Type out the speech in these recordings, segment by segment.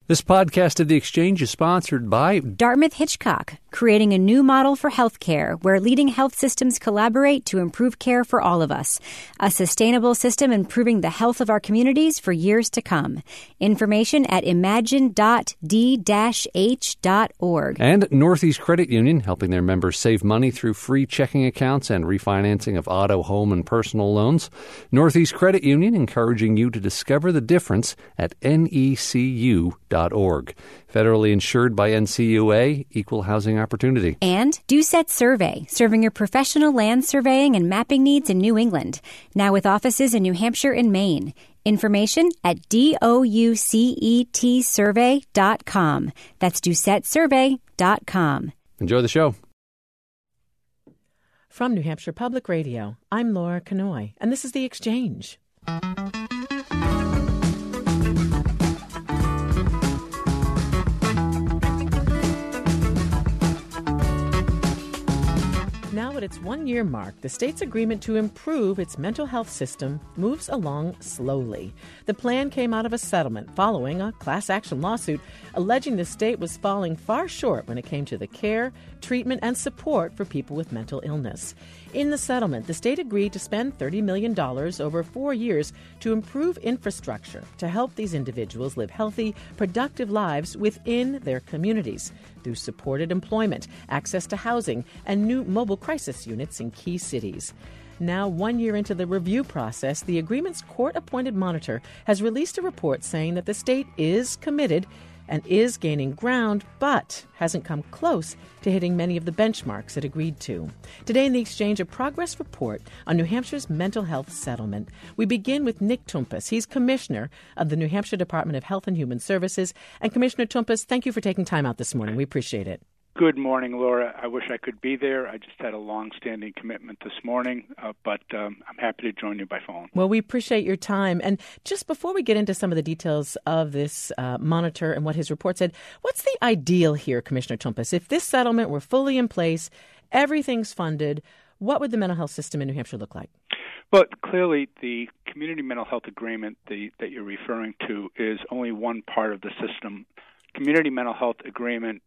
This podcast of The Exchange is sponsored by Dartmouth-Hitchcock, creating a new model for healthcare where leading health systems collaborate to improve care for all of us. A sustainable system improving the health of our communities for years to come. Information at imagine.d-h.org. And Northeast Credit Union, helping their members save money through free checking accounts and refinancing of auto, home, and personal loans. Northeast Credit Union encouraging you to discover the difference at necu.org. Federally insured by NCUA, Equal Housing Opportunity. And Doucette Survey, serving your professional land surveying and mapping needs in New England. Now with offices in New Hampshire and Maine. Information at doucetsurvey.com. That's doucetsurvey.com. Enjoy the show. From New Hampshire Public Radio, I'm Laura Kanoy, and this is The Exchange. Now at its one-year mark, the state's agreement to improve its mental health system moves along slowly. The plan came out of a settlement following a class action lawsuit alleging the state was falling far short when it came to the care, treatment, and support for people with mental illness. In the settlement, the state agreed to spend $30 million over 4 years to improve infrastructure to help these individuals live healthy, productive lives within their communities through supported employment, access to housing, and new mobile crisis units in key cities. Now, 1 year into the review process, the agreement's court-appointed monitor has released a report saying that the state is committed and is gaining ground, but hasn't come close to hitting many of the benchmarks it agreed to. Today in The Exchange, a progress report on New Hampshire's mental health settlement. We begin with Nick Toumpas. He's Commissioner of the New Hampshire Department of Health and Human Services. And Commissioner Toumpas, thank you for taking time out this morning. We appreciate it. Good morning, Laura. I wish I could be there. I just had a long-standing commitment this morning, but I'm happy to join you by phone. Well, we appreciate your time. And just before we get into some of the details of this monitor and what his report said, what's the ideal here, Commissioner Toumpas? If this settlement were fully in place, everything's funded, what would the mental health system in New Hampshire look like? Well, clearly the community mental health agreement that you're referring to is only one part of the system. Community mental health agreement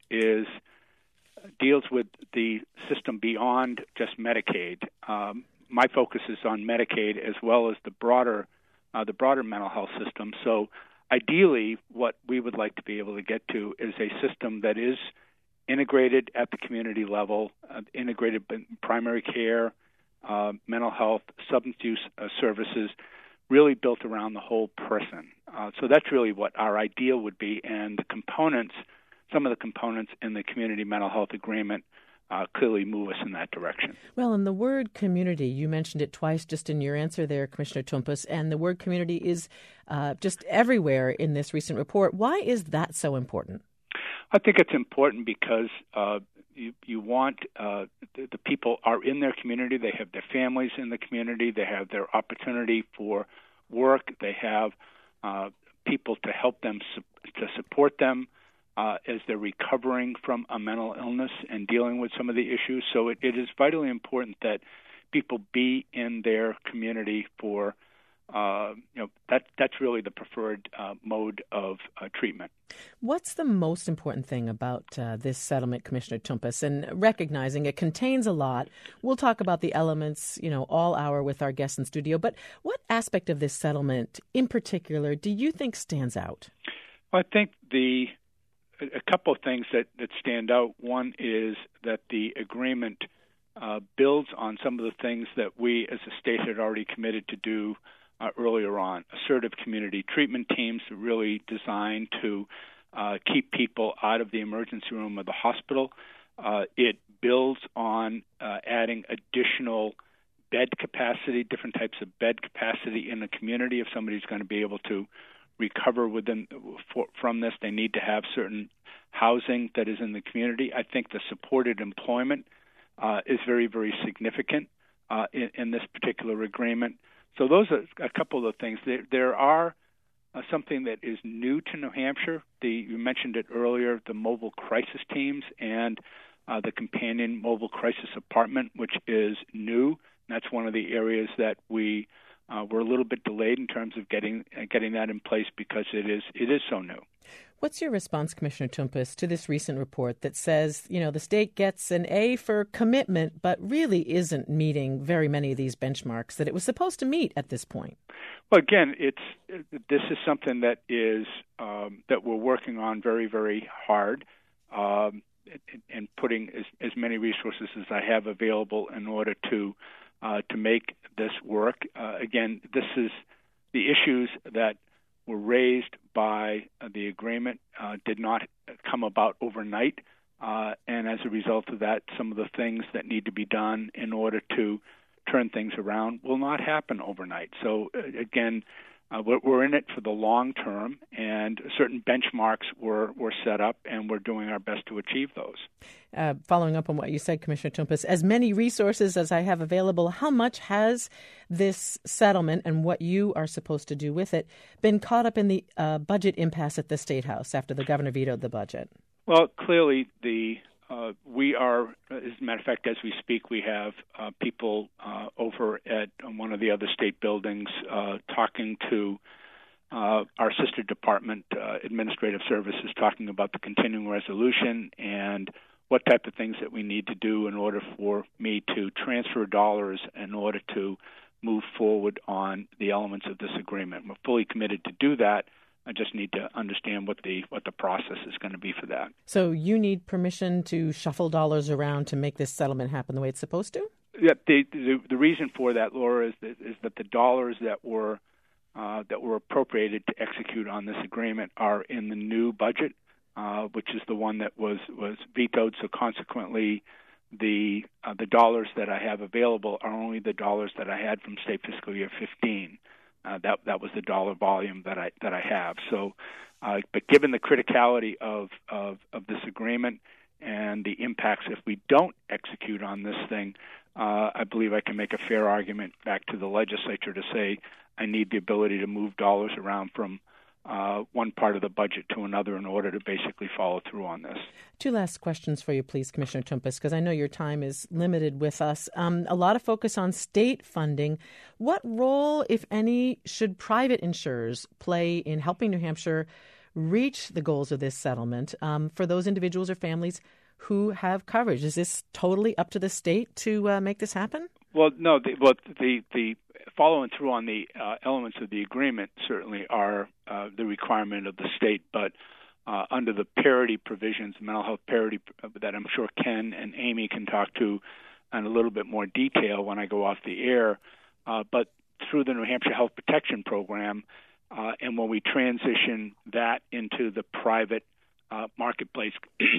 deals with the system beyond just Medicaid. My focus is on Medicaid as well as the broader mental health system. So ideally, what we would like to be able to get to is a system that is integrated at the community level, integrated in primary care, mental health, substance use services, really built around the whole person. So that's really what our ideal would be, and the components, some of the components in the community mental health agreement clearly move us in that direction. Well, and the word community, you mentioned it twice just in your answer there, Commissioner Toumpas, and the word community is just everywhere in this recent report. Why is that so important? I think it's important because you want the people are in their community. They have their families in the community. They have their opportunity for work. They have people to help them, to support them as they're recovering from a mental illness and dealing with some of the issues. So it is vitally important that people be in their community for, that's really the preferred mode of treatment. What's the most important thing about this settlement, Commissioner Toumpas? And recognizing it contains a lot, we'll talk about the elements, all hour with our guests in studio. But what aspect of this settlement in particular do you think stands out? Well, I think a couple of things that stand out. One is that the agreement builds on some of the things that we as a state had already committed to do earlier on. Assertive community treatment teams are really designed to keep people out of the emergency room of the hospital. It builds on adding additional bed capacity, different types of bed capacity in the community. If somebody's going to be able to recover from this, they need to have certain housing that is in the community. I think the supported employment is very, very significant in this particular agreement. So those are a couple of the things. There are something that is new to New Hampshire. You mentioned it earlier, the mobile crisis teams and the companion mobile crisis apartment, which is new. That's one of the areas that we were a little bit delayed in terms of getting that in place because it is so new. What's your response, Commissioner Toumpas, to this recent report that says, the state gets an A for commitment, but really isn't meeting very many of these benchmarks that it was supposed to meet at this point? Well, again, this is something that is that we're working on very, very hard, and putting as many resources as I have available in order to make this work. Again, this is the issues that were raised by the agreement did not come about overnight, and as a result of that, some of the things that need to be done in order to turn things around will not happen overnight. So again, we're in it for the long term, and certain benchmarks were set up, and we're doing our best to achieve those. Following up on what you said, Commissioner Toumpas, as many resources as I have available, how much has this settlement and what you are supposed to do with it been caught up in the budget impasse at the State House after the governor vetoed the budget? Well, clearly, we are, as a matter of fact, as we speak, we have people over at one of the other state buildings talking to our sister department, Administrative Services, talking about the continuing resolution and what type of things that we need to do in order for me to transfer dollars in order to move forward on the elements of this agreement. We're fully committed to do that. I just need to understand what the process is going to be for that. So you need permission to shuffle dollars around to make this settlement happen the way it's supposed to? Yeah, the reason for that, Laura, is that the dollars that were appropriated to execute on this agreement are in the new budget, which is the one that was vetoed. So consequently, the dollars that I have available are only the dollars that I had from state fiscal year 15. That was the dollar volume that I have. So, but given the criticality of this agreement and the impacts if we don't execute on this thing, I believe I can make a fair argument back to the legislature to say I need the ability to move dollars around from one part of the budget to another in order to basically follow through on this. Two last questions for you, please, Commissioner Toumpas, because I know your time is limited with us. A lot of focus on state funding. What role, if any, should private insurers play in helping New Hampshire reach the goals of this settlement for those individuals or families who have coverage? Is this totally up to the state to make this happen? Well, no. The following through on the elements of the agreement certainly are the requirement of the state, but under the parity provisions, mental health parity, that I'm sure Ken and Amy can talk to in a little bit more detail when I go off the air, but through the New Hampshire Health Protection Program, and when we transition that into the private marketplace,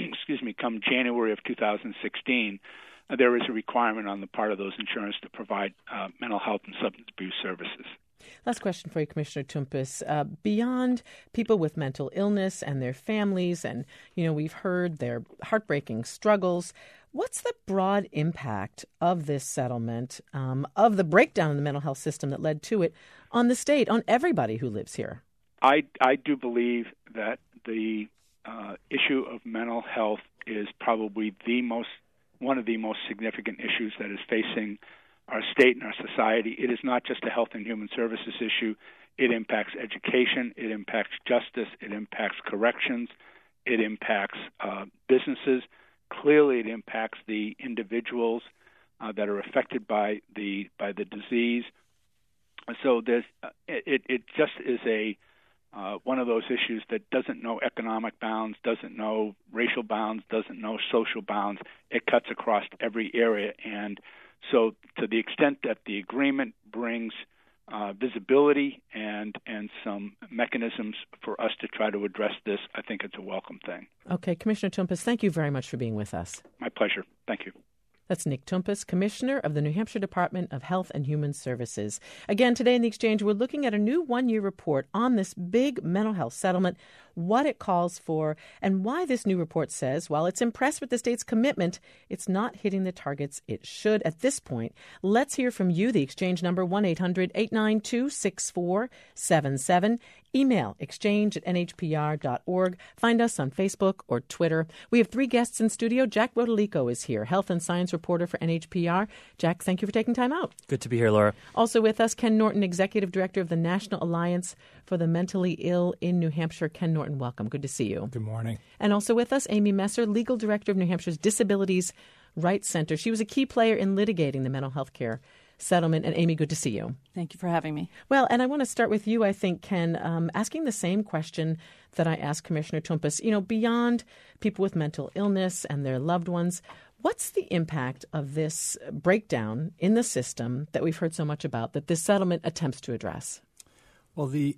come January of 2016, there is a requirement on the part of those insurers to provide mental health and substance abuse services. Last question for you, Commissioner Toumpas. Beyond people with mental illness and their families, and, we've heard their heartbreaking struggles, what's the broad impact of this settlement, of the breakdown in the mental health system that led to it, on the state, on everybody who lives here? I do believe that the issue of mental health is probably one of the most significant issues that is facing our state and our society. It is not just a health and human services issue. It impacts education. It impacts justice. It impacts corrections. It impacts businesses. Clearly, it impacts the individuals that are affected by the disease. So it just is one of those issues that doesn't know economic bounds, doesn't know racial bounds, doesn't know social bounds. It cuts across every area. And so to the extent that the agreement brings visibility and some mechanisms for us to try to address this, I think it's a welcome thing. Okay, Commissioner Toumpas, thank you very much for being with us. My pleasure. Thank you. That's Nick Toumpas, Commissioner of the New Hampshire Department of Health and Human Services. Again, today in the Exchange, we're looking at a new one-year report on this big mental health settlement, what it calls for, and why this new report says, while it's impressed with the state's commitment, it's not hitting the targets it should at this point. Let's hear from you. The Exchange number 1-800-892-6477. Email exchange@nhpr.org. Find us on Facebook or Twitter. We have three guests in studio. Jack Rodolico is here, health and science reporter for NHPR. Jack, thank you for taking time out. Good to be here, Laura. Also with us, Ken Norton, Executive Director of the National Alliance for the mentally ill in New Hampshire. Ken Norton, welcome. Good to see you. Good morning. And also with us, Amy Messer, Legal Director of New Hampshire's Disabilities Rights Center. She was a key player in litigating the mental health care settlement. And Amy, good to see you. Thank you for having me. Well, and I want to start with you, I think, Ken, asking the same question that I asked Commissioner Toumpas. Beyond people with mental illness and their loved ones, what's the impact of this breakdown in the system that we've heard so much about that this settlement attempts to address? Well, the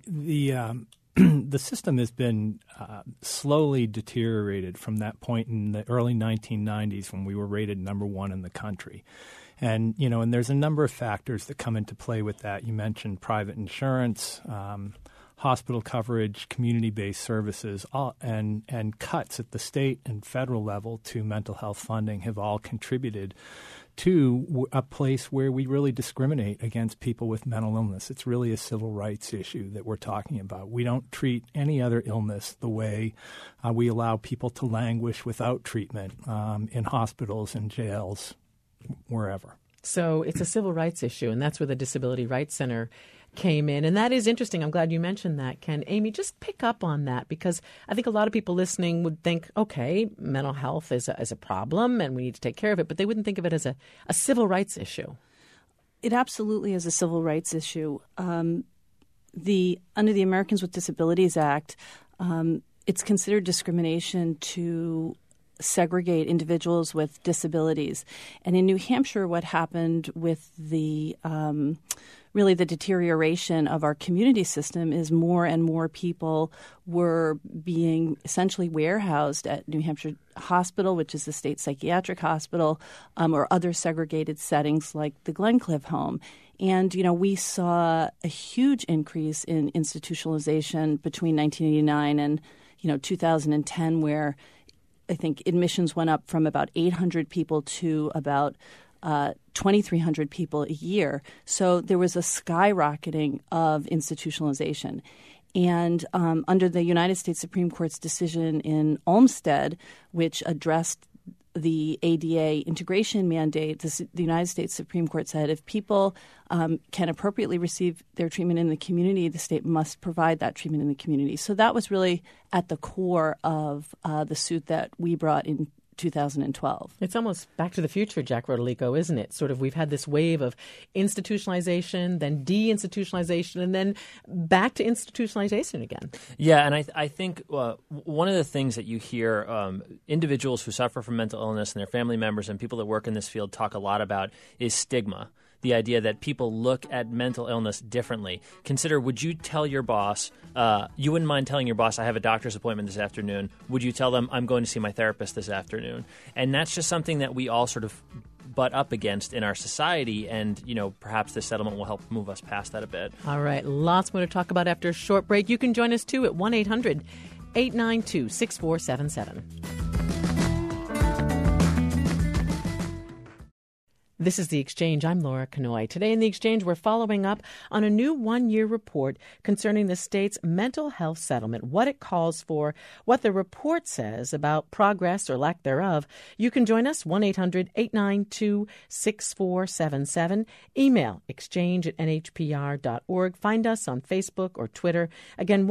system has been slowly deteriorated from that point in the early 1990s when we were rated number one in the country. And there's a number of factors that come into play with that. You mentioned private insurance, hospital coverage, community-based services, and cuts at the state and federal level to mental health funding have all contributed to a place where we really discriminate against people with mental illness. It's really a civil rights issue that we're talking about. We don't treat any other illness the way we allow people to languish without treatment in hospitals and jails, wherever. So it's a civil rights issue, and that's where the Disability Rights Center came in. And that is interesting. I'm glad you mentioned that, Ken. Amy, just pick up on that, because I think a lot of people listening would think, okay, mental health is a problem and we need to take care of it, but they wouldn't think of it as a civil rights issue. It absolutely is a civil rights issue. Under the Americans with Disabilities Act, it's considered discrimination to segregate individuals with disabilities. And in New Hampshire, what happened with the deterioration of our community system is more and more people were being essentially warehoused at New Hampshire Hospital, which is the state psychiatric hospital, or other segregated settings like the Glencliff home. And, we saw a huge increase in institutionalization between 1989 and, 2010, where I think admissions went up from about 800 people to about 2,300 people a year. So there was a skyrocketing of institutionalization. And under the United States Supreme Court's decision in Olmstead, which addressed the ADA integration mandate, the United States Supreme Court said if people can appropriately receive their treatment in the community, the state must provide that treatment in the community. So that was really at the core of the suit that we brought in 2012. It's almost Back to the Future, Jack Rodolico, isn't it? Sort of, we've had this wave of institutionalization, then deinstitutionalization, and then back to institutionalization again. Yeah, and I think one of the things that you hear individuals who suffer from mental illness and their family members and people that work in this field talk a lot about is stigma. The idea that people look at mental illness differently. Consider, would you tell your boss, you wouldn't mind telling your boss, I have a doctor's appointment this afternoon. Would you tell them, I'm going to see my therapist this afternoon? And that's just something that we all sort of butt up against in our society. And, perhaps this settlement will help move us past that a bit. All right. Lots more to talk about after a short break. You can join us, too, at 1-800-892-6477. This is The Exchange. I'm Laura Kanoy. Today in The Exchange, we're following up on a new one-year report concerning the state's mental health settlement, what it calls for, what the report says about progress or lack thereof. You can join us, 1-800-892-6477. Email exchange@nhpr.org. Find us on Facebook or Twitter. Again,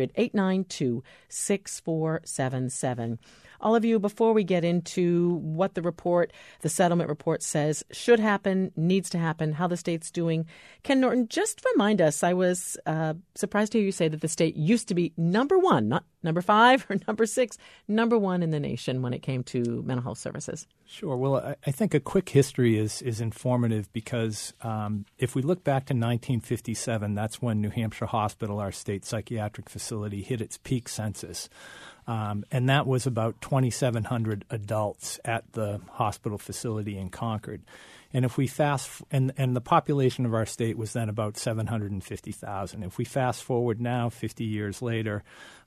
1-800-892-6477. All of you, before we get into what the settlement report says should happen, needs to happen, how the state's doing, Ken Norton, just remind us, I was surprised to hear you say that the state used to be number one, not number 5 or number 6, number 1 in the nation when it came to mental health services. Sure. Well, I think a quick history is informative because if we look back to 1957, that's when New Hampshire Hospital, our state psychiatric facility, hit its peak census. And that was about 2,700 adults at the hospital facility in Concord. And if we and the population of our state was then about 750,000. If we fast forward now, 50 years later,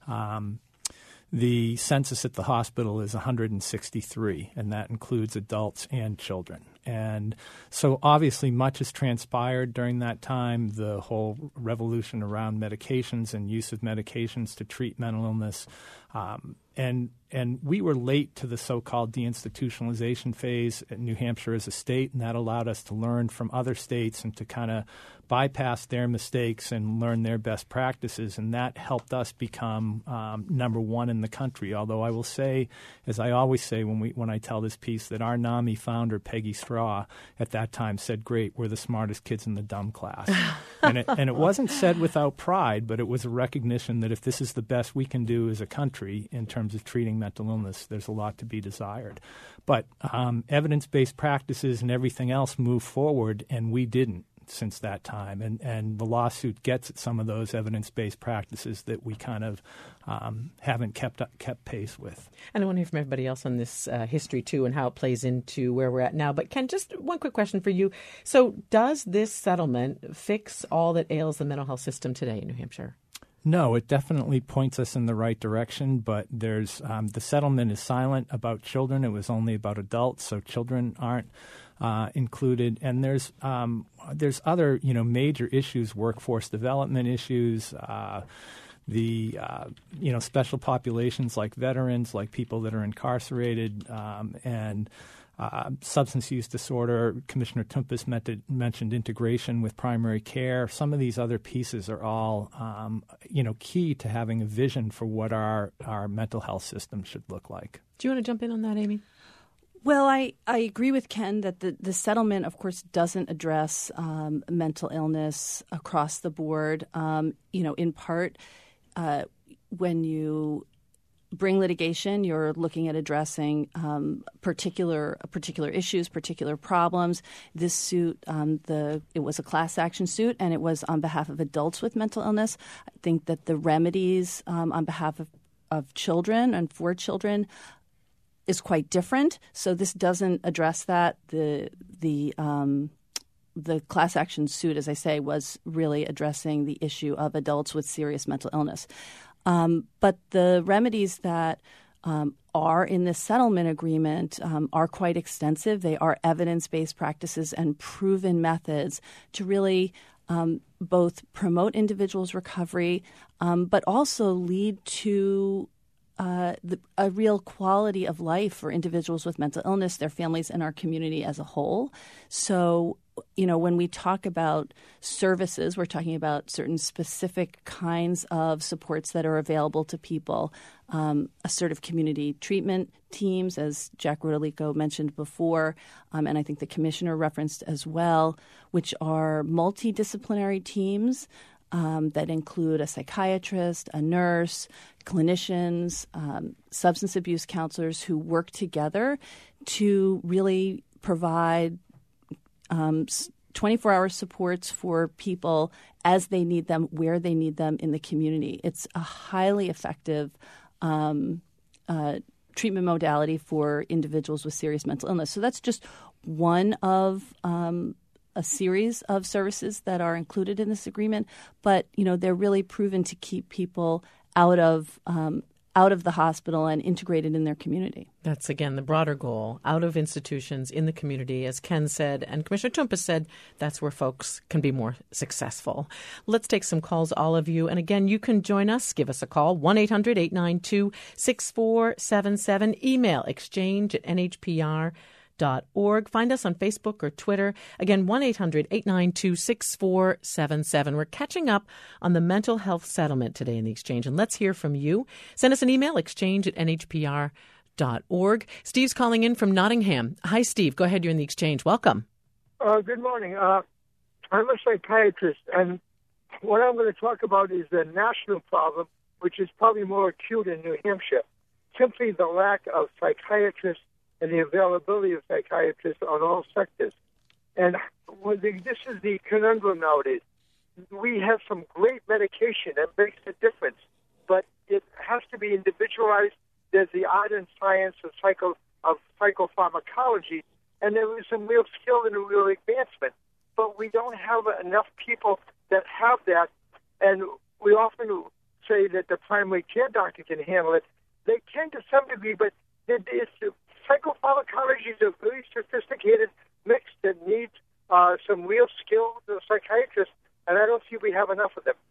the census at the hospital is 163, and that includes adults and children. And so obviously much has transpired during that time. The whole revolution around medications and use of medications to treat mental illness And we were late to the so-called deinstitutionalization phase in New Hampshire as a state, and that allowed us to learn from other states and to kind of bypass their mistakes and learn their best practices, and that helped us become number one in the country. Although I will say, as I always say when I tell this piece, that our NAMI founder, Peggy Straw, at that time said, "Great, we're the smartest kids in the dumb class." and it wasn't said without pride, but it was a recognition that if this is the best we can do as a country in terms of treating mental illness, there's a lot to be desired. But evidence-based practices and everything else moved forward, and we didn't since that time. And the lawsuit gets at some of those evidence-based practices that we kind of haven't kept pace with. And I want to hear from everybody else on this history, too, and how it plays into where we're at now. But Ken, just one quick question for you. So does this settlement fix all that ails the mental health system today in New Hampshire? No, it definitely points us in the right direction, but there's the settlement is silent about children. It was only about adults, so children aren't included. And there's other major issues, workforce development issues, special populations like veterans, like people that are incarcerated, and substance use disorder. Commissioner Toumpas mentioned integration with primary care. Some of these other pieces are all, key to having a vision for what our mental health system should look like. Do you want to jump in on that, Amy? Well, I agree with Ken that the settlement, of course, doesn't address mental illness across the board. In part, when you bring litigation, you're looking at addressing particular issues, particular problems. This suit, it was a class action suit, and it was on behalf of adults with mental illness. I think that the remedies on behalf of children and for children is quite different. So this doesn't address that. The class action suit, as I say, was really addressing the issue of adults with serious mental illness. But the remedies that are in this settlement agreement are quite extensive. They are evidence-based practices and proven methods to really both promote individuals' recovery, but also lead to a real quality of life for individuals with mental illness, their families, and our community as a whole. So, when we talk about services, we're talking about certain specific kinds of supports that are available to people. Assertive community treatment teams, as Jack Rodolico mentioned before, and I think the commissioner referenced as well, which are multidisciplinary teams that include a psychiatrist, a nurse, clinicians, substance abuse counselors who work together to really provide 24-hour supports for people as they need them, where they need them in the community. It's a highly effective treatment modality for individuals with serious mental illness. So that's just one of a series of services that are included in this agreement, but they're really proven to keep people out of the hospital and integrated in their community. That's, again, the broader goal, out of institutions, in the community. As Ken said, and Commissioner Toumpas said, that's where folks can be more successful. Let's take some calls, all of you. And again, you can join us. Give us a call, 1-800-892-6477. Email exchange@nhpr.org. Find us on Facebook or Twitter. Again, 1-800-892-6477. We're catching up on the mental health settlement today in the Exchange, and let's hear from you. Send us an email, exchange@nhpr.org. Steve's calling in from Nottingham. Hi, Steve. Go ahead. You're in the Exchange. Welcome. Good morning. I'm a psychiatrist, and what I'm going to talk about is the national problem, which is probably more acute in New Hampshire. Simply the lack of psychiatrists and the availability of psychiatrists on all sectors. And this is the conundrum nowadays. We have some great medication that makes a difference, but it has to be individualized. There's the art and science of psychopharmacology, and there is some real skill and a real advancement. But we don't have enough people that have that, and we often say that the primary care doctor can handle it. They can to some degree, but psychopharmacology is a very sophisticated mix that needs some real skilled psychiatrists, and I don't see we have enough of them.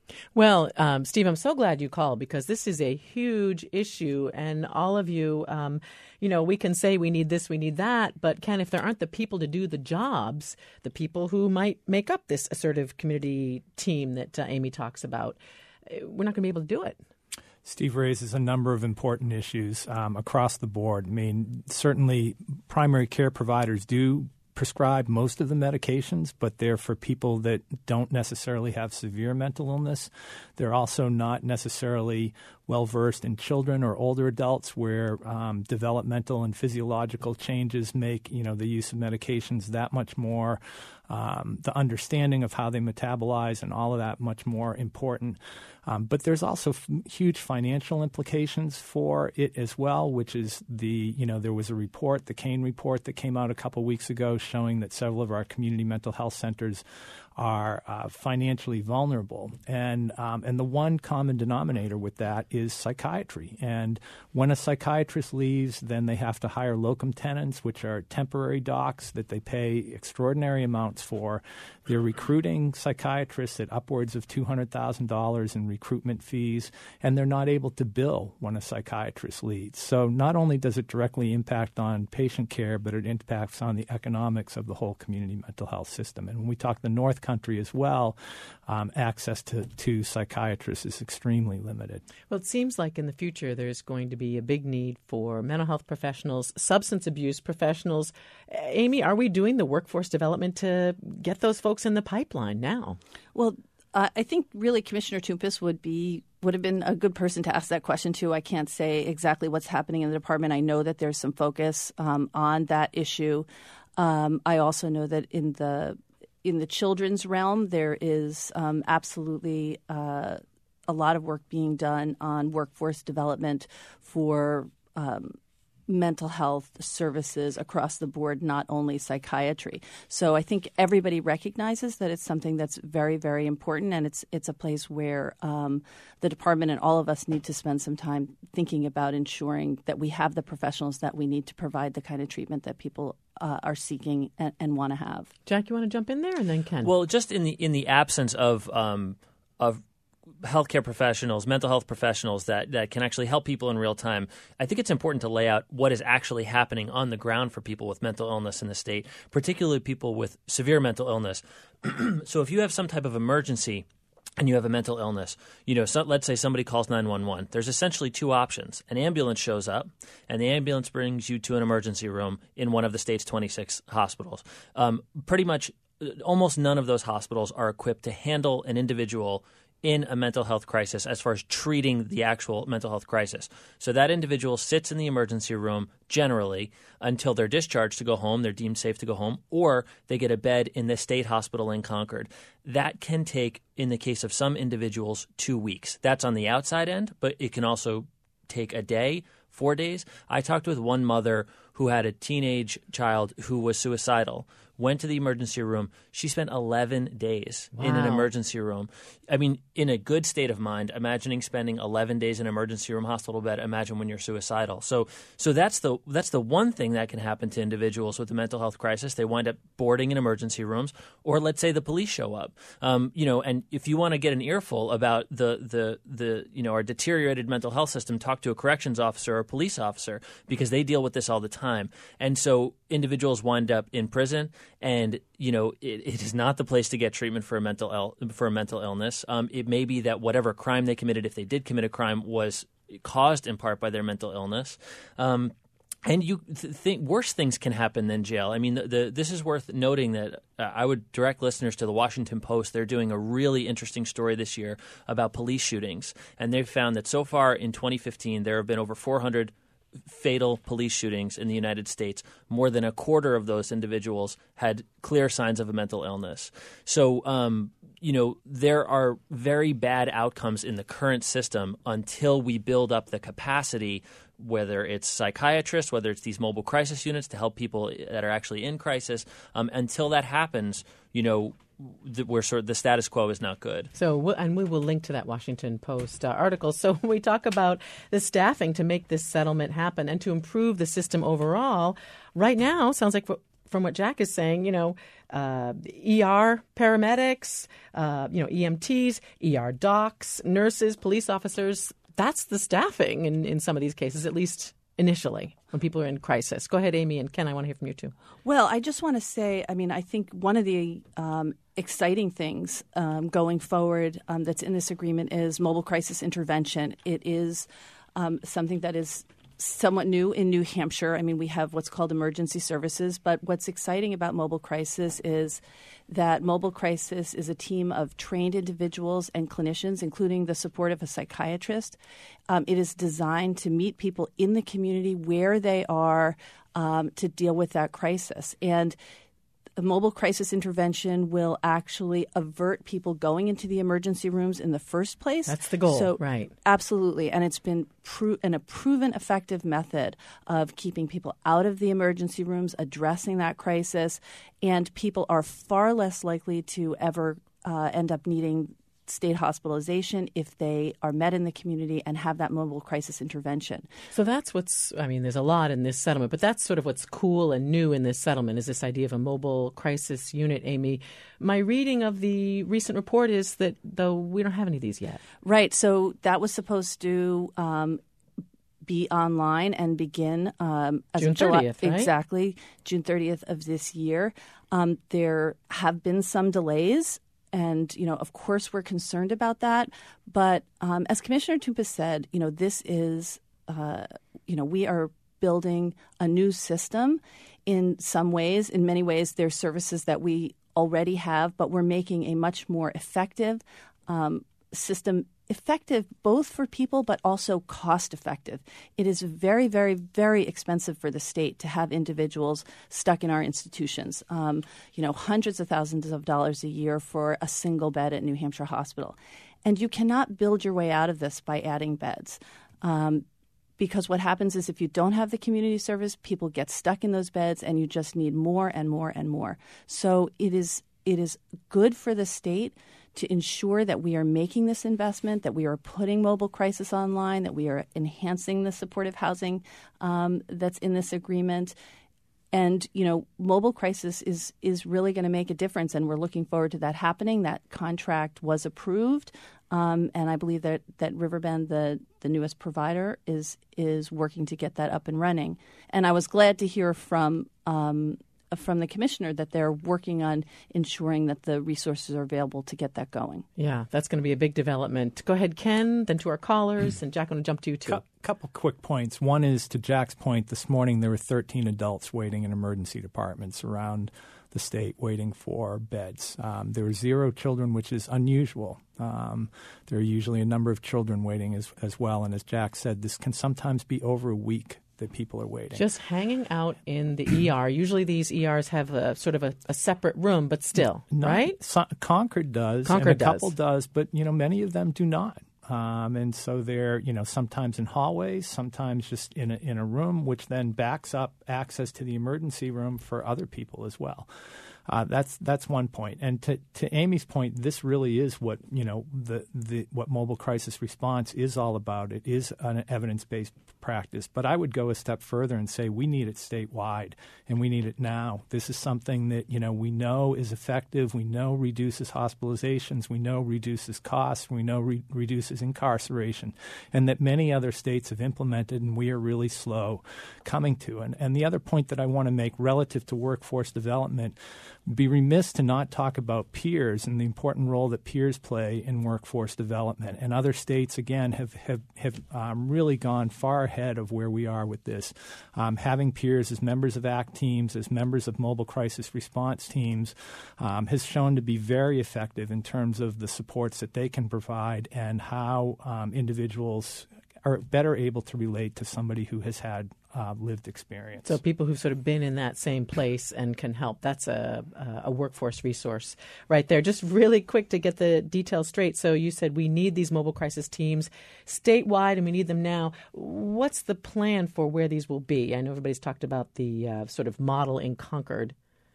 Well, Steve, I'm so glad you called because this is a huge issue, and all of you, we can say we need this, we need that, but Ken, if there aren't the people to do the jobs, the people who might make up this assertive community team that Amy talks about, we're not going to be able to do it. Steve raises a number of important issues across the board. I mean, certainly primary care providers do prescribe most of the medications, but they're for people that don't necessarily have severe mental illness. They're also not necessarily well-versed in children or older adults where developmental and physiological changes make, the use of medications that much more, the understanding of how they metabolize and all of that much more important. But there's also huge financial implications for it as well, which is there was a report, the Kane report that came out a couple weeks ago showing that several of our community mental health centers are financially vulnerable. And the one common denominator with that is psychiatry. And when a psychiatrist leaves, then they have to hire locum tenens, which are temporary docs that they pay extraordinary amounts for. They're recruiting psychiatrists at upwards of $200,000 in recruitment fees, and they're not able to bill when a psychiatrist leaves. So not only does it directly impact on patient care, but it impacts on the economics of the whole community mental health system. And when we talk the North Country as well, access to psychiatrists is extremely limited. Well, it seems like in the future there's going to be a big need for mental health professionals, substance abuse professionals. Amy, are we doing the workforce development to get those folks in the pipeline now? Well, I think really Commissioner Toumpas would have been a good person to ask that question to. I can't say exactly what's happening in the department. I know that there's some focus on that issue. I also know that in the children's realm, there is absolutely a lot of work being done on workforce development for mental health services across the board, not only psychiatry. So I think everybody recognizes that it's something that's very, very important, and it's a place where the department and all of us need to spend some time thinking about ensuring that we have the professionals that we need to provide the kind of treatment that people are seeking and want to have. Jack, you want to jump in there, and then Ken? Well, just in the absence of healthcare professionals, mental health professionals that can actually help people in real time, I think it's important to lay out what is actually happening on the ground for people with mental illness in the state, particularly people with severe mental illness. So if you have some type of emergency and you have a mental illness, let's say somebody calls 911. There's essentially two options. An ambulance shows up, and the ambulance brings you to an emergency room in one of the state's 26 hospitals. Pretty much almost none of those hospitals are equipped to handle an individual in a mental health crisis as far as treating the actual mental health crisis. So that individual sits in the emergency room generally until they're discharged to go home, they're deemed safe to go home, or they get a bed in the state hospital in Concord. That can take, in the case of some individuals, 2 weeks. That's on the outside end, but it can also take a day, 4 days. I talked with one mother who had a teenage child who was suicidal, went to the emergency room. She spent 11 days in an emergency room. I mean, in a good state of mind, imagining spending 11 days in an emergency room hospital bed, imagine when you're suicidal. So that's the one thing that can happen to individuals with a mental health crisis. They wind up boarding in emergency rooms, or let's say the police show up. And if you want to get an earful about our deteriorated mental health system, talk to a corrections officer or a police officer, because they deal with this all the time. And so individuals wind up in prison, and it is not the place to get treatment for a mental illness. It may be that whatever crime they committed, if they did commit a crime, was caused in part by their mental illness. And you think worse things can happen than jail. I mean, this is worth noting that I would direct listeners to the Washington Post. They're doing a really interesting story this year about police shootings, and they've found that so far in 2015 there have been over 400 fatal police shootings in the United States. More than a quarter of those individuals had clear signs of a mental illness. So, there are very bad outcomes in the current system until we build up the capacity, whether it's psychiatrists, whether it's these mobile crisis units to help people that are actually in crisis. Until that happens, the status quo is not good. So, and we will link to that Washington Post article. So when we talk about the staffing to make this settlement happen and to improve the system overall, right now sounds like from what Jack is saying, ER paramedics, EMTs, ER docs, nurses, police officers, that's the staffing in some of these cases, at least initially, when people are in crisis. Go ahead, Amy, and Ken, I want to hear from you too. Well, I just want to say, I think one of the exciting things going forward that's in this agreement is mobile crisis intervention. It is something that is somewhat new in New Hampshire. We have what's called emergency services, but what's exciting about mobile crisis is that mobile crisis is a team of trained individuals and clinicians, including the support of a psychiatrist. It is designed to meet people in the community where they are to deal with that crisis. And the mobile crisis intervention will actually avert people going into the emergency rooms in the first place. That's the goal, so, right? Absolutely, and it's been a proven effective method of keeping people out of the emergency rooms, addressing that crisis, and people are far less likely to ever end up needing state hospitalization if they are met in the community and have that mobile crisis intervention. So that's there's a lot in this settlement, but that's sort of what's cool and new in this settlement is this idea of a mobile crisis unit, Amy. My reading of the recent report is that, though, we don't have any of these yet. Right. So that was supposed to be online and begin as June 30th, right? Exactly, June 30th of this year. There have been some delays. And, of course, we're concerned about that. But as Commissioner Toompa said, this is, we are building a new system in some ways. In many ways, there's services that we already have, but we're making a much more effective system, effective both for people but also cost effective. It is very, very, very expensive for the state to have individuals stuck in our institutions. Hundreds of thousands of dollars a year for a single bed at New Hampshire Hospital. And you cannot build your way out of this by adding beds. Because what happens is if you don't have the community service, people get stuck in those beds and you just need more and more and more. So it is good for the state to ensure that we are making this investment, that we are putting mobile crisis online, that we are enhancing the supportive housing that's in this agreement. And, mobile crisis is really going to make a difference, and we're looking forward to that happening. That contract was approved, and I believe that Riverbend, the newest provider, is working to get that up and running. And I was glad to hear from the commissioner that they're working on ensuring that the resources are available to get that going. Yeah, that's going to be a big development. Go ahead, Ken, then to our callers, and Jack, I'm going to jump to you too. Couple quick points. One is to Jack's point, this morning there were 13 adults waiting in emergency departments around the state waiting for beds. There were 0 children, which is unusual. There are usually a number of children waiting as well. And as Jack said, this can sometimes be over a week that people are waiting. Just hanging out in the ER. Usually these ERs have a sort of a separate room, but still, right? Concord does. Concord and a couple does, but many of them do not. And so they're sometimes in hallways, sometimes just in a room, which then backs up access to the emergency room for other people as well. That's one point. And to Amy's point, this really is what what mobile crisis response is all about. It is an evidence-based practice. But I would go a step further and say we need it statewide, and we need it now. This is something that we know is effective. We know reduces hospitalizations. We know reduces costs. We know reduces incarceration, and that many other states have implemented, and we are really slow coming to. And the other point that I want to make relative to workforce development, be remiss to not talk about peers and the important role that peers play in workforce development. And other states, again, have really gone far ahead of where we are with this. Having peers as members of ACT teams, as members of mobile crisis response teams, has shown to be very effective in terms of the supports that they can provide and how individuals are better able to relate to somebody who has had lived experience. So people who've sort of been in that same place and can help. That's a workforce resource right there. Just really quick to get the details straight. So you said we need these mobile crisis teams statewide and we need them now. What's the plan for where these will be? I know everybody's talked about the sort of model in Concord.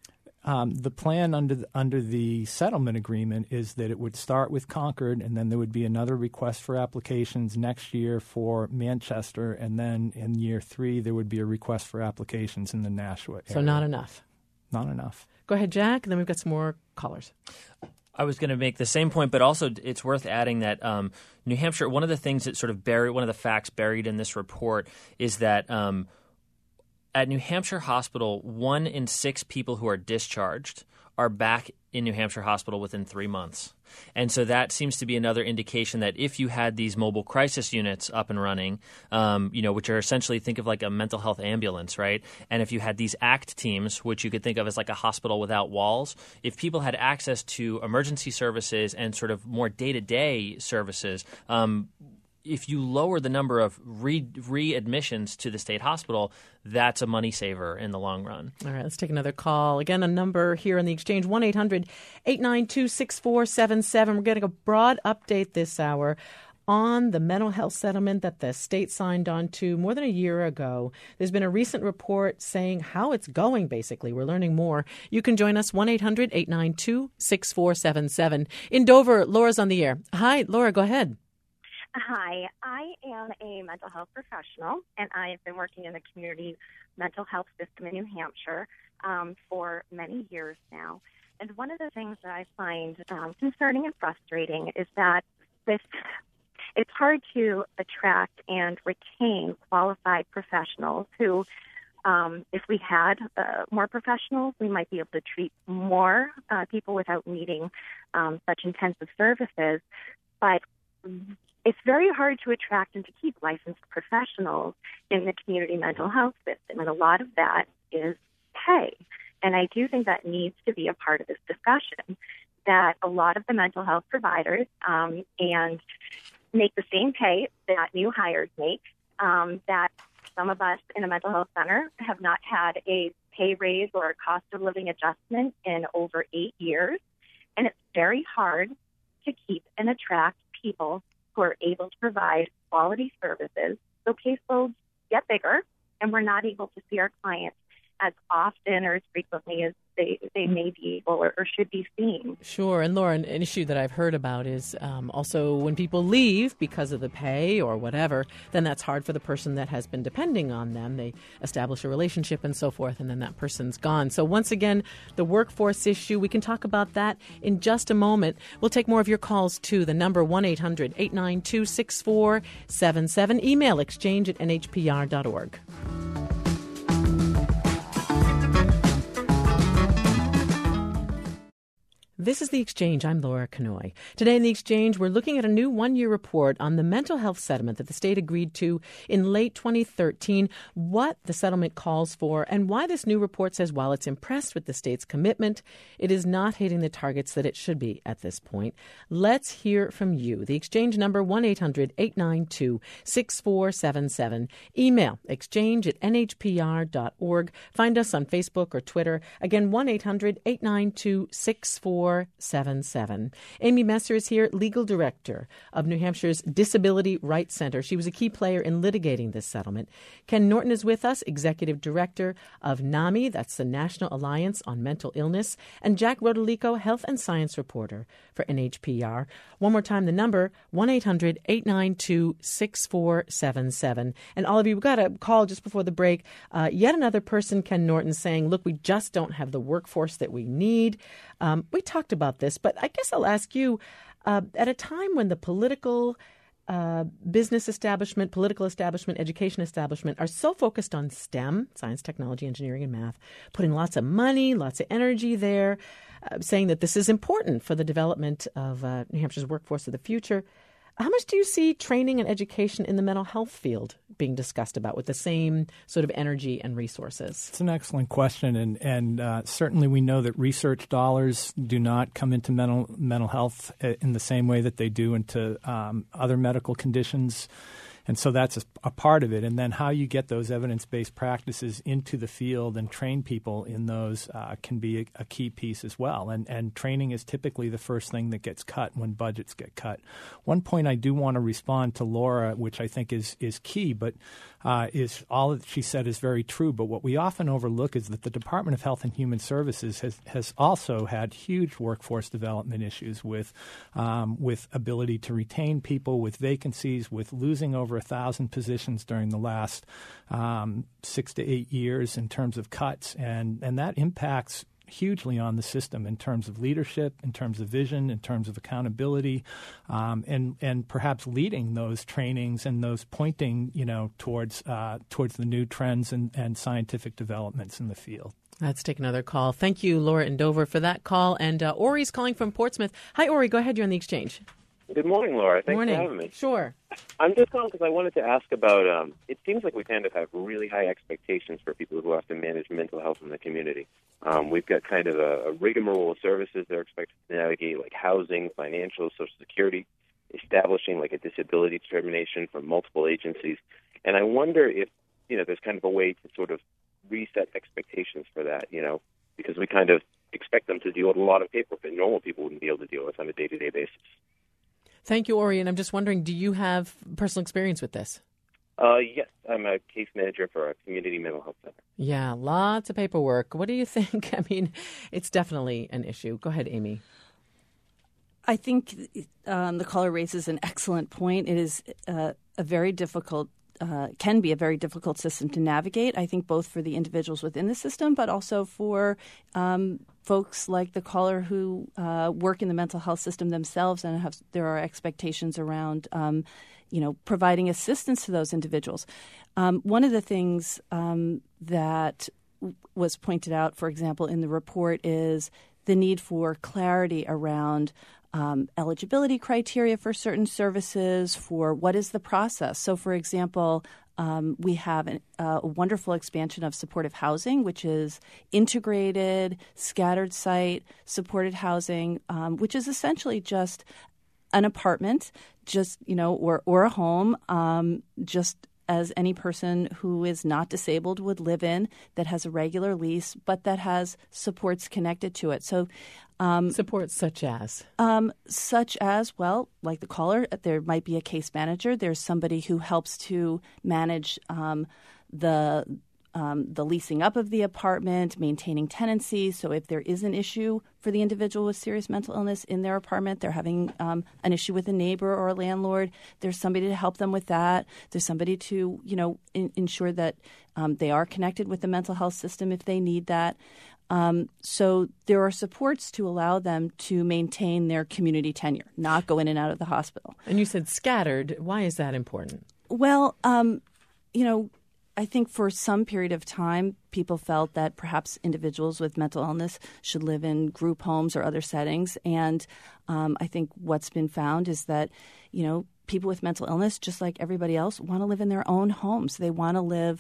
The plan under the settlement agreement is that it would start with Concord, and then there would be another request for applications next year for Manchester, and then in year 3 there would be a request for applications in the Nashua area. So not enough. not enough. Go ahead, Jack, and then we've got some more callers. I was going to make the same point, but also it's worth adding that New Hampshire, one of the things that sort of one of the facts buried in this report is that at New Hampshire Hospital, 1 in 6 people who are discharged are back in New Hampshire Hospital within 3 months. And so that seems to be another indication that if you had these mobile crisis units up and running, which are essentially, think of like a mental health ambulance, right? And if you had these ACT teams, which you could think of as like a hospital without walls, if people had access to emergency services and sort of more day-to-day services, if you lower the number of readmissions to the state hospital, that's a money saver in the long run. All right, let's take another call. Again, a number here on the Exchange, 1-800-892-6477. We're getting a broad update this hour on the mental health settlement that the state signed on to more than a year ago. There's been a recent report saying how it's going, basically. We're learning more. You can join us, 1-800-892-6477. In Dover, Laura's on the air. Hi, Laura, go ahead. Hi, I am a mental health professional, and I have been working in the community mental health system in New Hampshire for many years now. And one of the things that I find concerning and frustrating is that it's hard to attract and retain qualified professionals who, if we had more professionals, we might be able to treat more people without needing such intensive services. But it's very hard to attract and to keep licensed professionals in the community mental health system, and a lot of that is pay. And I do think that needs to be a part of this discussion, that a lot of the mental health providers and make the same pay that new hires make, that some of us in a mental health center have not had a pay raise or a cost of living adjustment in over 8 years. And it's very hard to keep and attract people who are able to provide quality services. So caseloads get bigger, and we're not able to see our clients as often or as frequently as they may be able or should be seen. Sure. And Laura, an issue that I've heard about is also when people leave because of the pay or whatever, then that's hard for the person that has been depending on them. They establish a relationship and so forth, and then that person's gone. So once again, the workforce issue, we can talk about that in just a moment. We'll take more of your calls to the number 1-800-892-6477. Email exchange@nhpr.org. This is The Exchange. I'm Laura Kanoy. Today in The Exchange, we're looking at a new one-year report on the mental health settlement that the state agreed to in late 2013, what the settlement calls for, and why this new report says while it's impressed with the state's commitment, it is not hitting the targets that it should be at this point. Let's hear from you. The Exchange number, 1-800-892-6477. Email exchange@nhpr.org. Find us on Facebook or Twitter. Again, 1-800-892-6477. Amy Messer is here, legal director of New Hampshire's Disability Rights Center. She was a key player in litigating this settlement. Ken Norton is with us, executive director of NAMI, that's the National Alliance on Mental Illness, and Jack Rodolico, health and science reporter for NHPR. One more time, the number, 1-800-892-6477. And all of you, we got a call just before the break. Yet another person, Ken Norton, saying, look, we just don't have the workforce that we need. We talked about this, but I guess I'll ask you, at a time when the political business establishment, political establishment, education establishment are so focused on STEM, science, technology, engineering, and math, putting lots of money, lots of energy there, saying that this is important for the development of New Hampshire's workforce of the future. How much do you see training and education in the mental health field being discussed about with the same sort of energy and resources? It's an excellent question, and certainly we know that research dollars do not come into mental health in the same way that they do into other medical conditions. And so that's a part of it. And then how you get those evidence-based practices into the field and train people in those can be a key piece as well. And training is typically the first thing that gets cut when budgets get cut. One point I do want to respond to Laura, which I think is key, but is all that she said is very true. But what we often overlook is that the Department of Health and Human Services has also had huge workforce development issues with ability to retain people, with vacancies, with losing over 1,000 positions during the last 6 to 8 years in terms of cuts, and that impacts hugely on the system in terms of leadership, in terms of vision, in terms of accountability, and perhaps leading those trainings and those pointing, towards the new trends and scientific developments in the field. Let's take another call. Thank you, Laura in Dover, for that call. And Ori's calling from Portsmouth. Hi, Ori. Go ahead. You're on the exchange. Good morning, Laura. Thanks Morning. for having me. Sure. I'm just calling because I wanted to ask about, it seems like we kind of have really high expectations for people who have to manage mental health in the community. We've got kind of a rigmarole of services they're expected to navigate, like housing, financial, Social Security, establishing like a disability determination from multiple agencies. And I wonder if, there's kind of a way to sort of reset expectations for that, because we kind of expect them to deal with a lot of paperwork that normal people wouldn't be able to deal with on a day-to-day basis. Thank you, Ori. And I'm just wondering, do you have personal experience with this? Yes, I'm a case manager for a community mental health center. Yeah, lots of paperwork. What do you think? I mean, it's definitely an issue. Go ahead, Amy. I think the caller raises an excellent point. It is can be a very difficult system to navigate, I think, both for the individuals within the system, but also for folks like the caller who work in the mental health system themselves, and there are expectations around, providing assistance to those individuals. One of the things that was pointed out, for example, in the report is the need for clarity around eligibility criteria for certain services, for what is the process. So, for example, we have a wonderful expansion of supportive housing, which is integrated, scattered site, supported housing, which is essentially just an apartment, or a home, just as any person who is not disabled would live in, that has a regular lease, but that has supports connected to it. So supports such as? Well, like the caller, there might be a case manager. There's somebody who helps to manage the leasing up of the apartment, maintaining tenancy. So if there is an issue for the individual with serious mental illness in their apartment, they're having an issue with a neighbor or a landlord, there's somebody to help them with that. There's somebody to, ensure that they are connected with the mental health system if they need that. So there are supports to allow them to maintain their community tenure, not go in and out of the hospital. And you said scattered. Why is that important? Well, I think for some period of time, people felt that perhaps individuals with mental illness should live in group homes or other settings. And I think what's been found is that, people with mental illness, just like everybody else, want to live in their own homes. They want to live,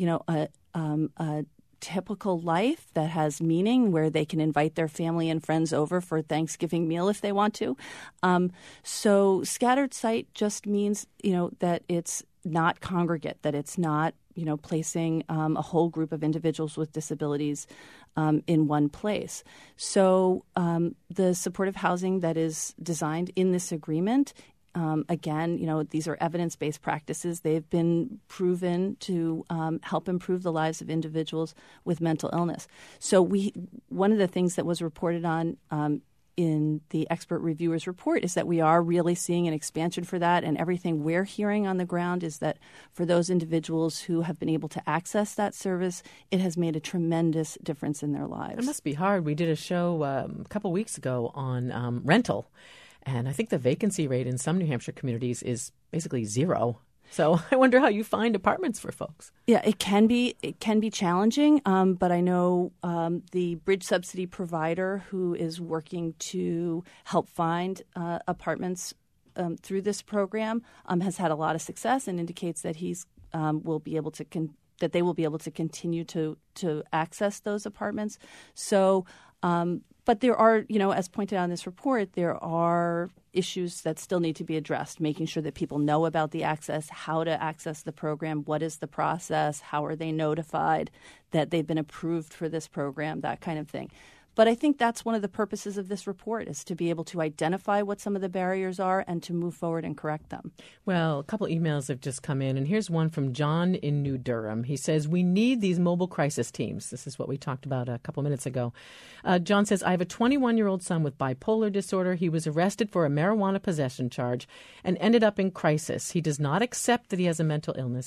a typical life that has meaning, where they can invite their family and friends over for a Thanksgiving meal if they want to. So scattered site just means, that it's not congregate, that it's not, placing a whole group of individuals with disabilities in one place. So the supportive housing that is designed in this agreement, again, these are evidence-based practices. They've been proven to help improve the lives of individuals with mental illness. So one of the things that was reported on in the expert reviewers report is that we are really seeing an expansion for that, and everything we're hearing on the ground is that for those individuals who have been able to access that service, it has made a tremendous difference in their lives. It must be hard. We did a show a couple weeks ago on rental, and I think the vacancy rate in some New Hampshire communities is basically zero. So I wonder how you find apartments for folks. Yeah, it can be challenging, but I know the bridge subsidy provider who is working to help find apartments through this program has had a lot of success, and indicates that will be able to that they will be able to continue to access those apartments. So. But there are, as pointed out in this report, there are issues that still need to be addressed, making sure that people know about the access, how to access the program, what is the process, how are they notified that they've been approved for this program, that kind of thing. But I think that's one of the purposes of this report, is to be able to identify what some of the barriers are and to move forward and correct them. Well, a couple emails have just come in, and here's one from John in New Durham. He says, we need these mobile crisis teams. This is what we talked about a couple minutes ago. John says, I have a 21-year-old son with bipolar disorder. He was arrested for a marijuana possession charge and ended up in crisis. He does not accept that he has a mental illness.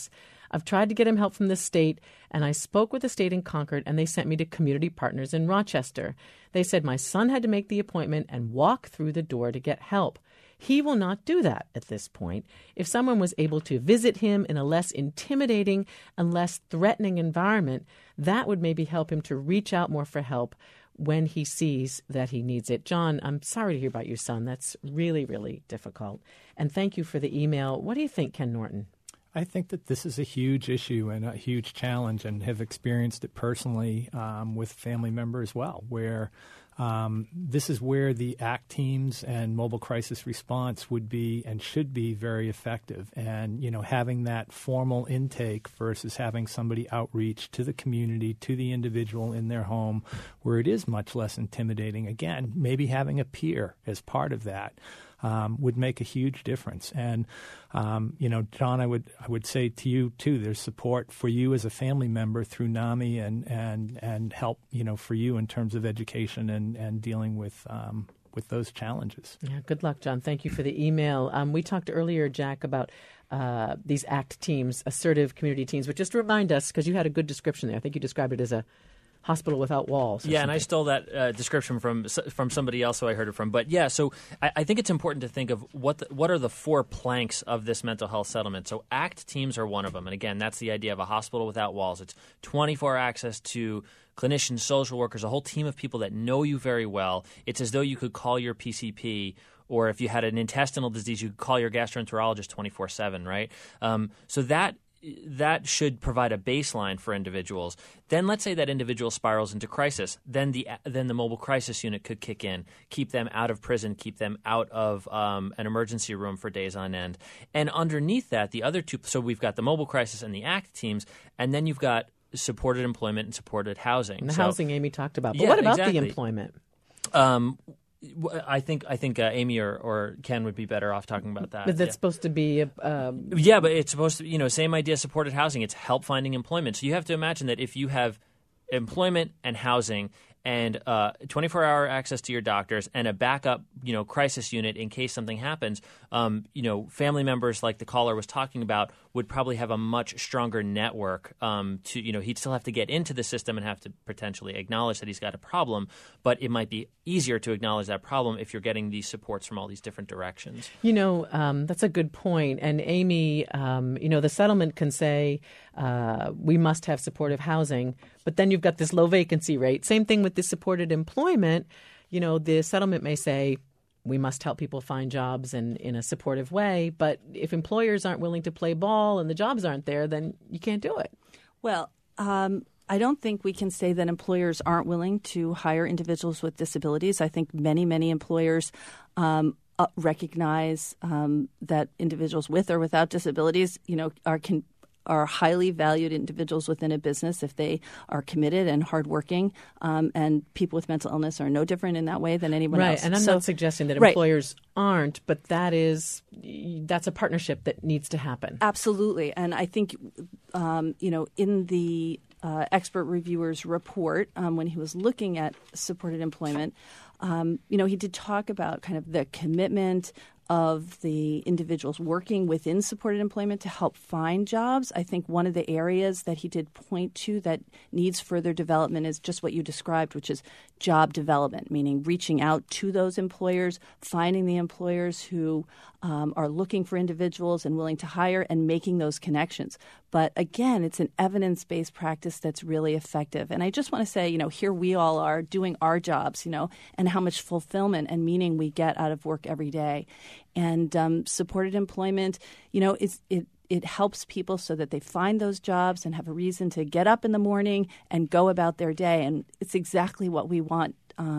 I've tried to get him help from the state, and I spoke with the state in Concord, and they sent me to Community Partners in Rochester. They said my son had to make the appointment and walk through the door to get help. He will not do that at this point. If someone was able to visit him in a less intimidating and less threatening environment, that would maybe help him to reach out more for help when he sees that he needs it. John, I'm sorry to hear about your son. That's really, really difficult. And thank you for the email. What do you think, Ken Norton? I think that this is a huge issue and a huge challenge, and have experienced it personally with family members as well, where this is where the ACT teams and mobile crisis response would be and should be very effective. And, having that formal intake versus having somebody outreach to the community, to the individual in their home, where it is much less intimidating. Again, maybe having a peer as part of that would make a huge difference. And, John, I would say to you, too, there's support for you as a family member through NAMI and help, for you in terms of education and dealing with those challenges. Yeah, good luck, John. Thank you for the email. We talked earlier, Jack, about these ACT teams, assertive community teams, but just to remind us, because you had a good description there. I think you described it as a hospital without walls. Yeah, and I stole that description from somebody else who I heard it from. But yeah, so I think it's important to think of what are the 4 planks of this mental health settlement. So ACT teams are one of them. And again, that's the idea of a hospital without walls. It's 24 access to clinicians, social workers, a whole team of people that know you very well. It's as though you could call your PCP, or if you had an intestinal disease, you could call your gastroenterologist 24/7, right? So that should provide a baseline for individuals. Then let's say that individual spirals into crisis. Then the mobile crisis unit could kick in, keep them out of prison, keep them out of an emergency room for days on end. And underneath that, the other two, so we've got the mobile crisis and the ACT teams, and then you've got supported employment and supported housing. And the housing Amy talked about. But what about the employment? I think Amy or Ken would be better off talking about that. But that's supposed to be yeah, but it's supposed to, same idea, supported housing. It's help finding employment. So you have to imagine that if you have employment and housing and 24-hour access to your doctors and a backup, crisis unit in case something happens, family members like the caller was talking about would probably have a much stronger network he'd still have to get into the system and have to potentially acknowledge that he's got a problem, but it might be easier to acknowledge that problem if you're getting these supports from all these different directions. That's a good point. And Amy, the settlement can say we must have supportive housing, but then you've got this low vacancy rate. Same thing with the supported employment. The settlement may say we must help people find jobs in a supportive way, but if employers aren't willing to play ball and the jobs aren't there, then you can't do it. Well, I don't think we can say that employers aren't willing to hire individuals with disabilities. I think many, many employers recognize that individuals with or without disabilities, are highly valued individuals within a business if they are committed and hardworking. And people with mental illness are no different in that way than anyone else. Right, and I'm not suggesting that employers aren't, but that's a partnership that needs to happen. Absolutely. And I think, in the expert reviewer's report, when he was looking at supported employment, he did talk about kind of the commitment of the individuals working within supported employment to help find jobs. I think one of the areas that he did point to that needs further development is just what you described, which is job development, meaning reaching out to those employers, finding the employers who are looking for individuals and willing to hire, and making those connections. But again, it's an evidence-based practice that's really effective. And I just want to say, here we all are doing our jobs, and how much fulfillment and meaning we get out of work every day. And supported employment, it helps people so that they find those jobs and have a reason to get up in the morning and go about their day. And it's exactly what we want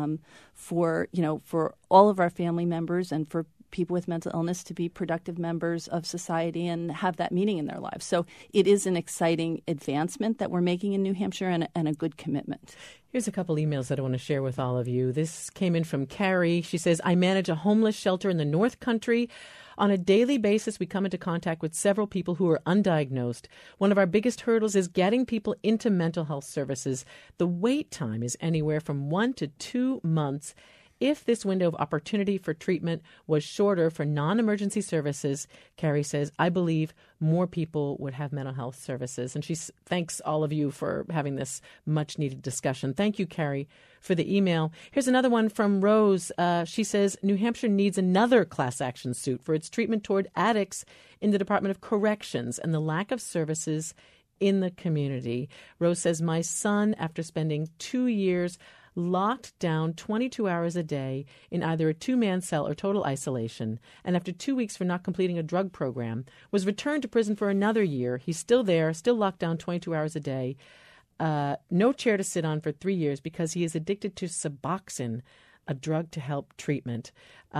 for all of our family members and for people with mental illness to be productive members of society and have that meaning in their lives. So it is an exciting advancement that we're making in New Hampshire and a good commitment. Here's a couple emails that I want to share with all of you. This came in from Carrie. She says, I manage a homeless shelter in the North Country. On a daily basis, we come into contact with several people who are undiagnosed. One of our biggest hurdles is getting people into mental health services. The wait time is anywhere from 1 to 2 months. if this window of opportunity for treatment was shorter for non-emergency services, Carrie says, I believe more people would have mental health services. And she thanks all of you for having this much-needed discussion. Thank you, Carrie, for the email. Here's another one from Rose. She says, New Hampshire needs another class action suit for its treatment toward addicts in the Department of Corrections and the lack of services in the community. Rose says, my son, after spending 2 years locked down 22 hours a day in either a two-man cell or total isolation, and after 2 weeks for not completing a drug program, was returned to prison for another year. He's still there, still locked down 22 hours a day, no chair to sit on for 3 years because he is addicted to Suboxone, a drug to help treatment.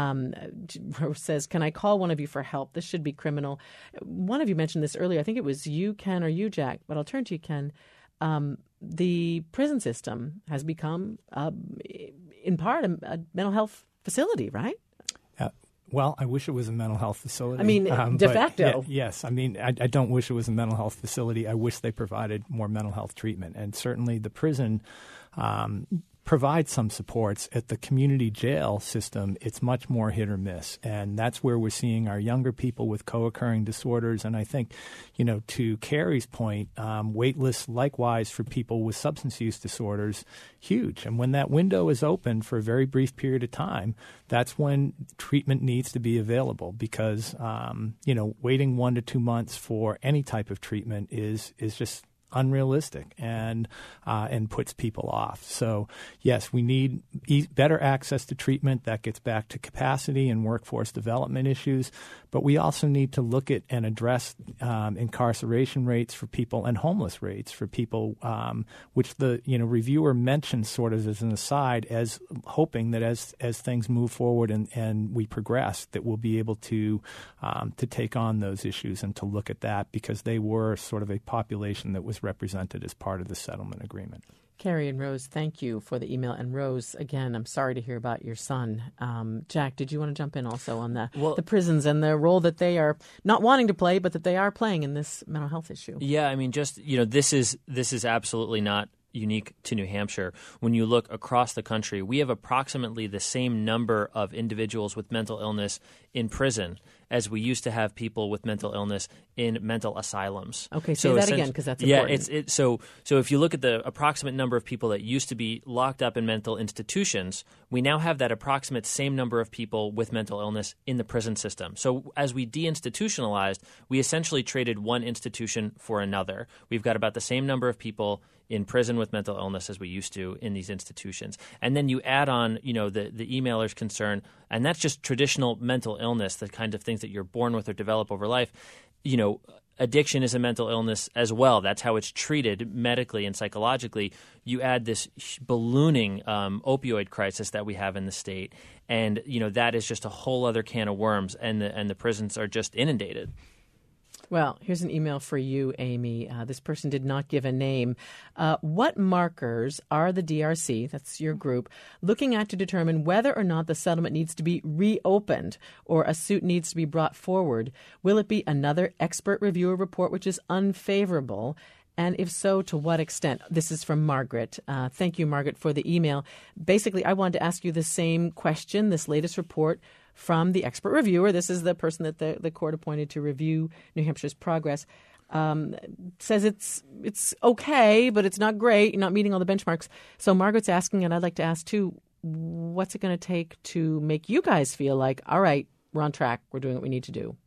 Rose says, can I call one of you for help? This should be criminal. One of you mentioned this earlier. I think it was you, Ken, or you, Jack, but I'll turn to you, Ken. The prison system has become, in part, a mental health facility, right? Well, I wish it was a mental health facility. I mean, de facto. Yes. I mean, I don't wish it was a mental health facility. I wish they provided more mental health treatment. And certainly the prison provides some supports. At the community jail system, it's much more hit or miss. And that's where we're seeing our younger people with co-occurring disorders. And I think, to Carrie's point, wait lists likewise for people with substance use disorders, huge. And when that window is open for a very brief period of time, that's when treatment needs to be available because, waiting 1 to 2 months for any type of treatment is just unrealistic and puts people off. So, yes, we need better access to treatment. That gets back to capacity and workforce development issues. But we also need to look at and address incarceration rates for people and homeless rates for people, which the reviewer mentioned sort of as an aside, as hoping that as things move forward and we progress, that we'll be able to take on those issues and to look at that because they were sort of a population that was represented as part of the settlement agreement. Carrie and Rose, thank you for the email. And Rose, again, I'm sorry to hear about your son. Jack, did you want to jump in also on the prisons and the role that they are not wanting to play, but that they are playing in this mental health issue? Yeah, I mean, this is absolutely not unique to New Hampshire. When you look across the country, we have approximately the same number of individuals with mental illness in prison as we used to have people with mental illness in mental asylums. Okay, say that again because that's important. Yeah, so if you look at the approximate number of people that used to be locked up in mental institutions, we now have that approximate same number of people with mental illness in the prison system. So as we deinstitutionalized, we essentially traded one institution for another. We've got about the same number of people in prison with mental illness as we used to in these institutions. And then you add on, the emailer's concern, and that's just traditional mental illness, the kind of things that you're born with or develop over life. Addiction is a mental illness as well. That's how it's treated medically and psychologically. You add this ballooning opioid crisis that we have in the state, and that is just a whole other can of worms, and the prisons are just inundated. Well, here's an email for you, Amy. This person did not give a name. What markers are the DRC, that's your group, looking at to determine whether or not the settlement needs to be reopened or a suit needs to be brought forward? Will it be another expert reviewer report which is unfavorable? And if so, to what extent? This is from Margaret. Thank you, Margaret, for the email. Basically, I wanted to ask you the same question, this latest report from the expert reviewer. This is the person that the court appointed to review New Hampshire's progress. Says it's okay, but it's not great. You're not meeting all the benchmarks. So Margaret's asking, and I'd like to ask too, what's it going to take to make you guys feel like, all right, we're on track, we're doing what we need to do?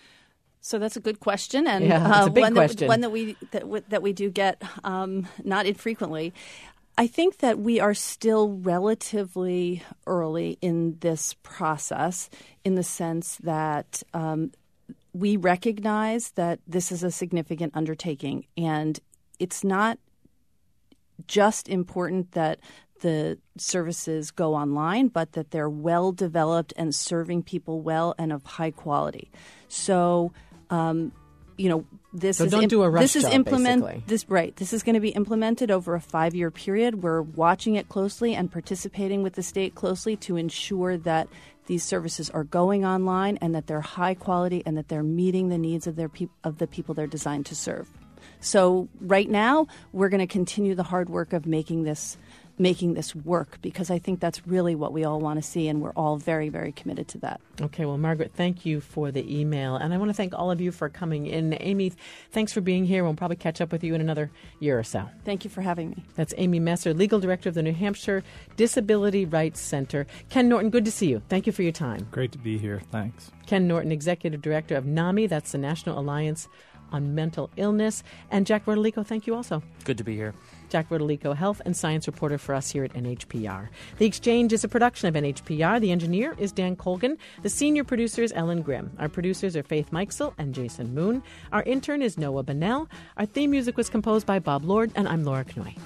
So that's a good question, and it's a big question. One that we do get not infrequently. I think that we are still relatively early in this process in the sense that we recognize that this is a significant undertaking, and it's not just important that the services go online, but that they're well developed and serving people well and of high quality. So, this so is don't do a rush this is job, basically. This is going to be implemented over a 5-year period. We're watching it closely and participating with the state closely to ensure that these services are going online and that they're high quality and that they're meeting the needs of the people they're designed to serve. So right now, we're going to continue the hard work of making this making this work, because I think that's really what we all want to see, and we're all very, very committed to that. Okay, well, Margaret, thank you for the email, and I want to thank all of you for coming in. Amy, thanks for being here. We'll probably catch up with you in another year or so. Thank you for having me. That's Amy Messer, Legal Director of the New Hampshire Disability Rights Center. Ken Norton, good to see you. Thank you for your time. Great to be here. Thanks. Ken Norton, Executive Director of NAMI, that's the National Alliance on Mental Illness. And Jack Rodolico, thank you also. Good to be here. Jack Rodolico, health and science reporter for us here at NHPR. The Exchange is a production of NHPR. The engineer is Dan Colgan. The senior producer is Ellen Grimm. Our producers are Faith Meixel and Jason Moon. Our intern is Noah Bonnell. Our theme music was composed by Bob Lord, and I'm Laura Knoy.